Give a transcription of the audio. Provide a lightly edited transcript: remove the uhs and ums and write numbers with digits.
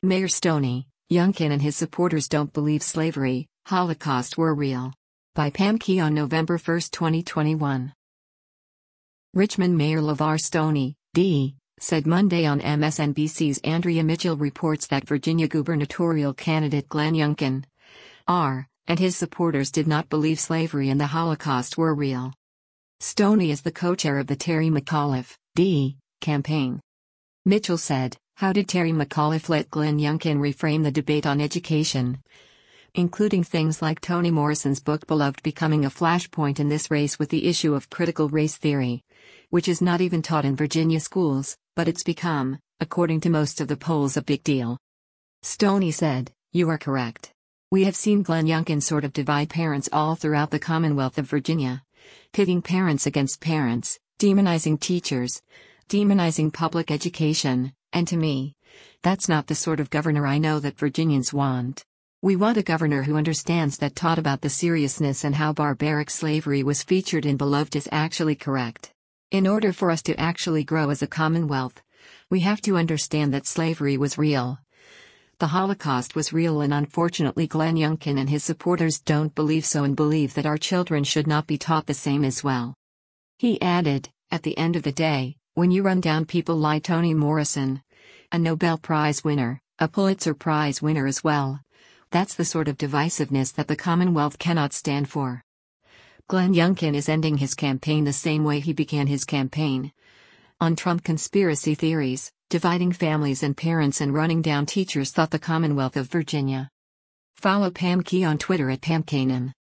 Mayor Stony, Youngkin and his supporters don't believe slavery, Holocaust were real. By Pam Key on November 1, 2021. Richmond Mayor LeVar Stoney, D., said Monday on MSNBC's Andrea Mitchell reports that Virginia gubernatorial candidate Glenn Youngkin, R., and his supporters did not believe slavery and the Holocaust were real. Stoney is the co-chair of the Terry McAuliffe, D., campaign. Mitchell said, "How did Terry McAuliffe let Glenn Youngkin reframe the debate on education, including things like Toni Morrison's book Beloved becoming a flashpoint in this race with the issue of critical race theory, which is not even taught in Virginia schools, but it's become, according to most of the polls, a big deal." Stoney said, "You are correct. We have seen Glenn Youngkin sort of divide parents all throughout the Commonwealth of Virginia, pitting parents against parents, demonizing teachers, demonizing public education, and to me, that's not the sort of governor I know that Virginians want. We want a governor who understands that taught about the seriousness and how barbaric slavery was featured in Beloved is actually correct. In order for us to actually grow as a Commonwealth, we have to understand that slavery was real. The Holocaust was real, and unfortunately Glenn Youngkin and his supporters don't believe so and believe that our children should not be taught the same as well." He added, "At the end of the day, when you run down people like Toni Morrison, a Nobel Prize winner, a Pulitzer Prize winner as well, that's the sort of divisiveness that the Commonwealth cannot stand for." Glenn Youngkin is ending his campaign the same way he began his campaign, on Trump conspiracy theories, dividing families and parents and running down teachers thought the Commonwealth of Virginia. Follow Pam Key on Twitter at PamKanan.